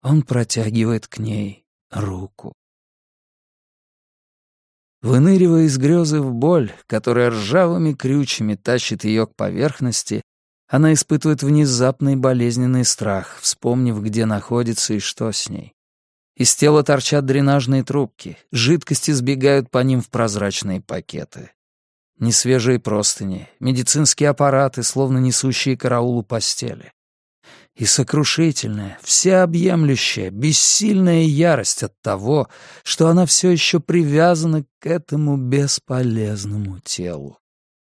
Он протягивает к ней руку. Выныривая из грезы в боль, которая ржавыми крючьями тащит ее к поверхности, она испытывает внезапный болезненный страх, вспомнив, где находится и что с ней. Из тела торчат дренажные трубки, жидкости сбегают по ним в прозрачные пакеты. Несвежие простыни, медицинские аппараты, словно несущие караулу постели. И сокрушительная, всеобъемлющая, бессильная ярость от того, что она все еще привязана к этому бесполезному телу.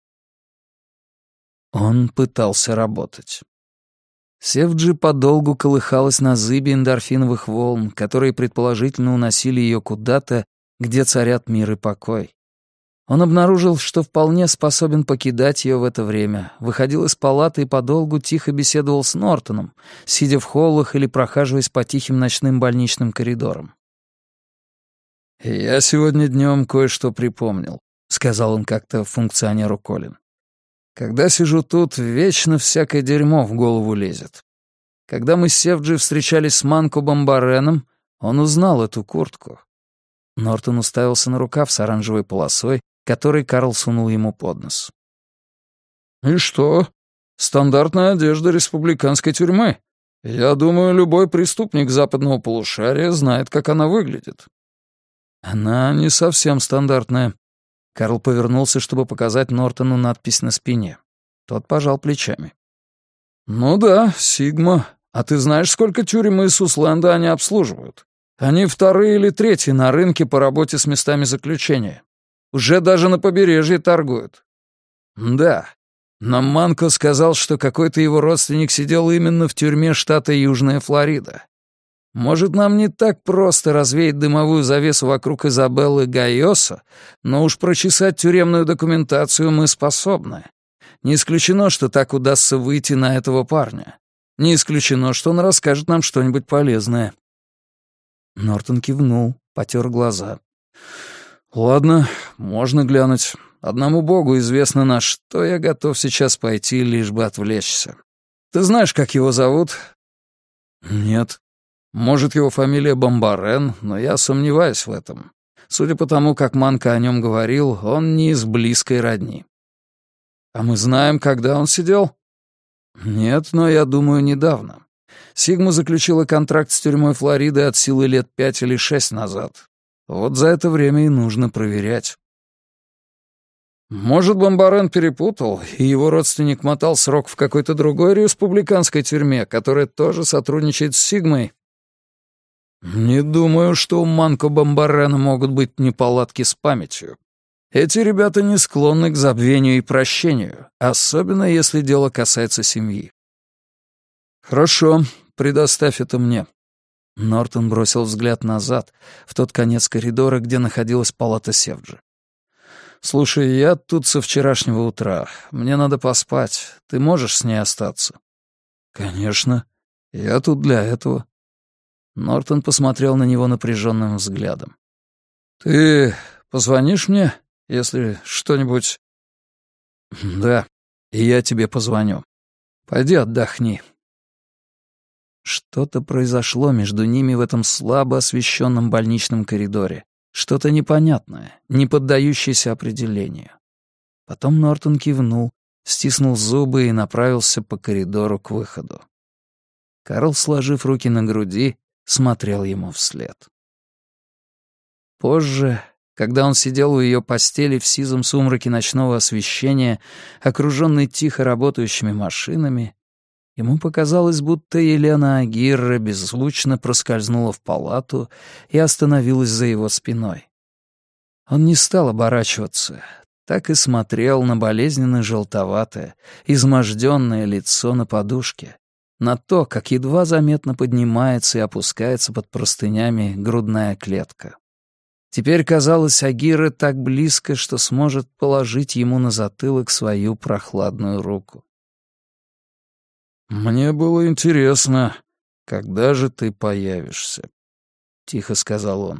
Он пытался работать. Севджи подолгу колыхалась на зыбе эндорфиновых волн, которые предположительно уносили ее куда-то, где царят мир и покой. Он обнаружил, что вполне способен покидать ее в это время, выходил из палаты и подолгу тихо беседовал с Нортоном, сидя в холлах или прохаживаясь по тихим ночным больничным коридорам. «Я сегодня днем кое-что припомнил», — сказал он как-то функционеру Колин. «Когда сижу тут, вечно всякое дерьмо в голову лезет. Когда мы с Севджи встречались с Манко Бомбареном, он узнал эту куртку». Нортон уставился на рукав с оранжевой полосой, который Карл сунул ему под нос. «И что? Стандартная одежда республиканской тюрьмы. Я думаю, любой преступник западного полушария знает, как она выглядит». «Она не совсем стандартная». Карл повернулся, чтобы показать Нортону надпись на спине. Тот пожал плечами. «Ну да, Сигма. А ты знаешь, сколько тюрем из Сусленда они обслуживают? Они вторые или третьи на рынке по работе с местами заключения. Уже даже на побережье торгуют». «Да, но Манко сказал, что какой-то его родственник сидел именно в тюрьме штата Южная Флорида. Может, нам не так просто развеять дымовую завесу вокруг Изабеллы Гайоса, но уж прочесать тюремную документацию мы способны. Не исключено, что так удастся выйти на этого парня. Не исключено, что он расскажет нам что-нибудь полезное». Нортон кивнул, потер глаза. «Ладно, можно глянуть. Одному богу известно, на что я готов сейчас пойти, лишь бы отвлечься. Ты знаешь, как его зовут?» «Нет. Может, его фамилия Бомбарен, но я сомневаюсь в этом. Судя по тому, как Манко о нем говорил, он не из близкой родни». «А мы знаем, когда он сидел?» «Нет, но я думаю, недавно. Сигма заключила контракт с тюрьмой Флориды от силы лет 5 или 6 назад. Вот за это время и нужно проверять». «Может, Бомбарен перепутал, и его родственник мотал срок в какой-то другой республиканской тюрьме, которая тоже сотрудничает с Сигмой?» «Не думаю, что у Манко Бомбарена могут быть неполадки с памятью. Эти ребята не склонны к забвению и прощению, особенно если дело касается семьи». «Хорошо, предоставь это мне». Нортон бросил взгляд назад, в тот конец коридора, где находилась палата Севджи. «Слушай, я тут со вчерашнего утра. Мне надо поспать. Ты можешь с ней остаться?» «Конечно. Я тут для этого». Нортон посмотрел на него напряженным взглядом. «Ты позвонишь мне, если что-нибудь...» «Да, и я тебе позвоню. Пойди отдохни». Что-то произошло между ними в этом слабо освещенном больничном коридоре. Что-то непонятное, не поддающееся определению. Потом Нортон кивнул, стиснул зубы и направился по коридору к выходу. Карл, сложив руки на груди, смотрел ему вслед. Позже, когда он сидел у ее постели в сизом сумраке ночного освещения, окруженный тихо работающими машинами, ему показалось, будто Елена Агирре беззвучно проскользнула в палату и остановилась за его спиной. Он не стал оборачиваться, так и смотрел на болезненно-желтоватое, изможденное лицо на подушке, на то, как едва заметно поднимается и опускается под простынями грудная клетка. Теперь казалось, Агирре так близко, что сможет положить ему на затылок свою прохладную руку. «Мне было интересно, когда же ты появишься?» — тихо сказал он.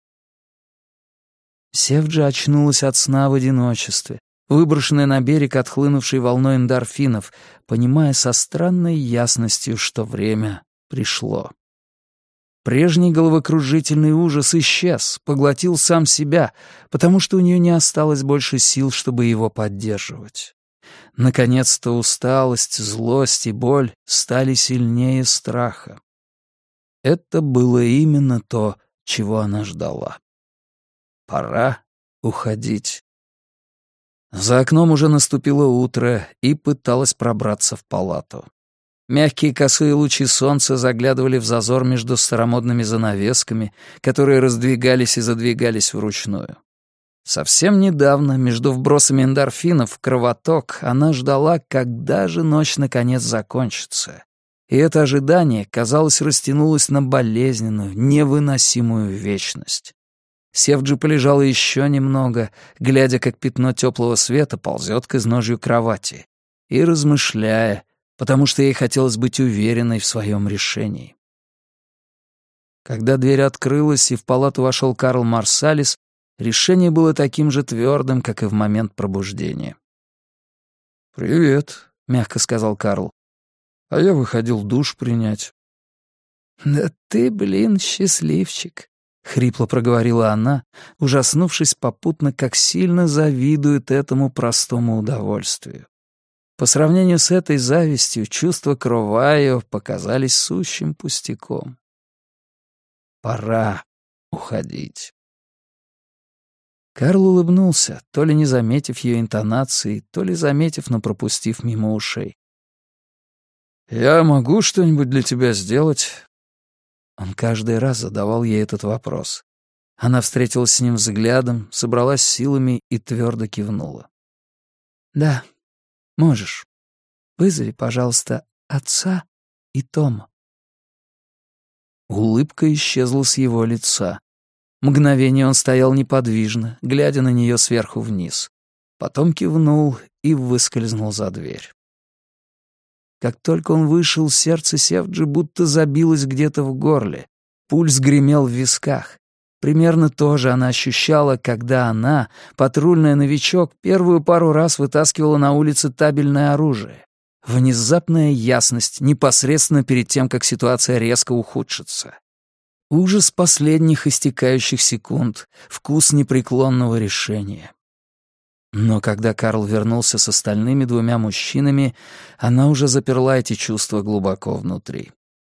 Севджи очнулась от сна в одиночестве, выброшенная на берег отхлынувшей волной эндорфинов, понимая со странной ясностью, что время пришло. Прежний головокружительный ужас исчез, поглотил сам себя, потому что у нее не осталось больше сил, чтобы его поддерживать. Наконец-то усталость, злость и боль стали сильнее страха. Это было именно то, чего она ждала. Пора уходить. За окном уже наступило утро и пыталась пробраться в палату. Мягкие косые лучи солнца заглядывали в зазор между старомодными занавесками, которые раздвигались и задвигались вручную. Совсем недавно, между вбросами эндорфинов в кровоток, она ждала, когда же ночь наконец закончится. И это ожидание, казалось, растянулось на болезненную, невыносимую вечность. Севджи полежала еще немного, глядя, как пятно теплого света ползет к изножью кровати, и размышляя, потому что ей хотелось быть уверенной в своем решении. Когда дверь открылась и в палату вошел Карл Марсалис, решение было таким же твердым, как и в момент пробуждения. «Привет», — мягко сказал Карл. «А я выходил душ принять». «Да ты, счастливчик», — хрипло проговорила она, ужаснувшись попутно, как сильно завидует этому простому удовольствию. По сравнению с этой завистью, чувства Кровайо показались сущим пустяком. Пора уходить. Карл улыбнулся, то ли не заметив ее интонации, то ли заметив, но пропустив мимо ушей. «Я могу что-нибудь для тебя сделать?» Он каждый раз задавал ей этот вопрос. Она встретилась с ним взглядом, собралась силами и твердо кивнула. «Да, можешь. Вызови, пожалуйста, отца и Тома». Улыбка исчезла с его лица. Мгновение он стоял неподвижно, глядя на нее сверху вниз. Потом кивнул и выскользнул за дверь. Как только он вышел, сердце Севджи будто забилось где-то в горле. Пульс гремел в висках. Примерно то же она ощущала, когда она, патрульная новичок, первую пару раз вытаскивала на улице табельное оружие. Внезапная ясность, непосредственно перед тем, как ситуация резко ухудшится. Ужас последних истекающих секунд, вкус непреклонного решения. Но когда Карл вернулся с остальными двумя мужчинами, она уже заперла эти чувства глубоко внутри.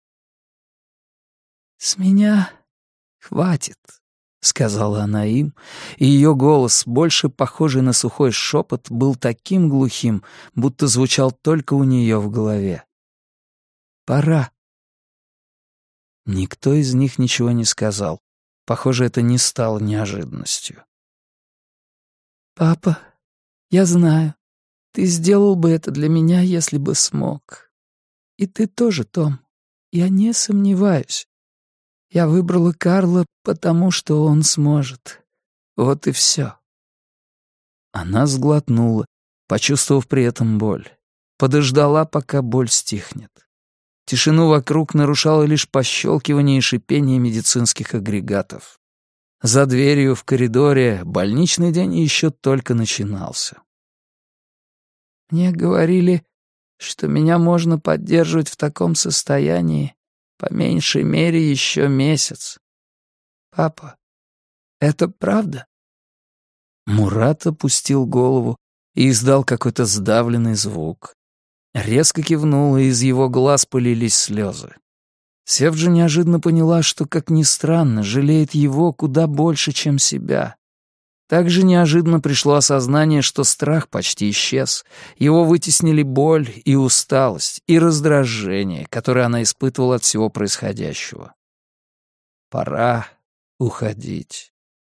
«С меня хватит», — сказала она им, и ее голос, больше похожий на сухой шепот, был таким глухим, будто звучал только у нее в голове. «Пора». Никто из них ничего не сказал. Похоже, это не стало неожиданностью. «Папа, я знаю, ты сделал бы это для меня, если бы смог. И ты тоже, Том, я не сомневаюсь. Я выбрала Карла, потому что он сможет. Вот и все». Она сглотнула, почувствовав при этом боль. Подождала, пока боль стихнет. Тишину вокруг нарушало лишь пощелкивание и шипение медицинских агрегатов. За дверью в коридоре больничный день еще только начинался. «Мне говорили, что меня можно поддерживать в таком состоянии по меньшей мере еще месяц. Папа, это правда?» Мурат опустил голову и издал какой-то сдавленный звук. Резко кивнул, и из его глаз полились слезы. Севджи неожиданно поняла, что, как ни странно, жалеет его куда больше, чем себя. Также неожиданно пришло осознание, что страх почти исчез. Его вытеснили боль и усталость, и раздражение, которое она испытывала от всего происходящего. Пора уходить.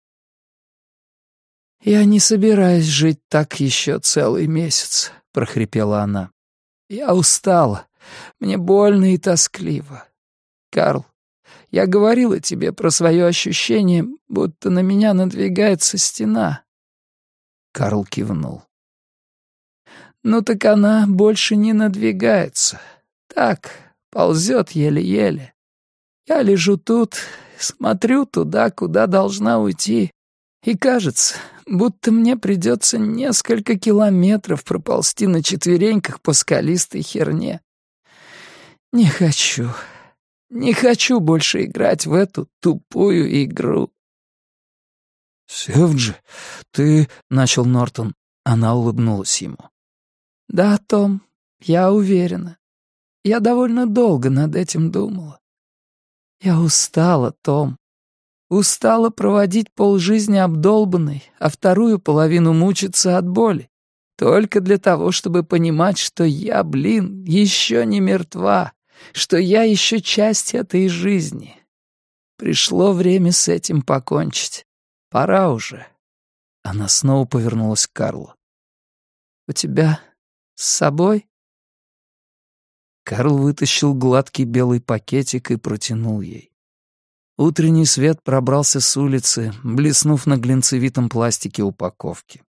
«Я не собираюсь жить так еще целый месяц», — прохрипела она. «Я устала. Мне больно и тоскливо. Карл, я говорила тебе про свое ощущение, будто на меня надвигается стена». Карл кивнул. «Ну так она больше не надвигается. Так, ползет еле-еле. Я лежу тут, смотрю туда, куда должна уйти, и кажется, будто мне придется несколько километров проползти на четвереньках по скалистой херне. Не хочу. Не хочу больше играть в эту тупую игру». «Севджи, ты...» — начал Нортон. Она улыбнулась ему. «Да, Том, я уверена. Я довольно долго над этим думала. Я устала, Том. Устала проводить полжизни обдолбанной, а вторую половину мучиться от боли. Только для того, чтобы понимать, что я, еще не мертва, что я еще часть этой жизни. Пришло время с этим покончить. Пора уже». Она снова повернулась к Карлу. «У тебя с собой?» Карл вытащил гладкий белый пакетик и протянул ей. Утренний свет пробрался с улицы, блеснув на глинцевитом пластике упаковки.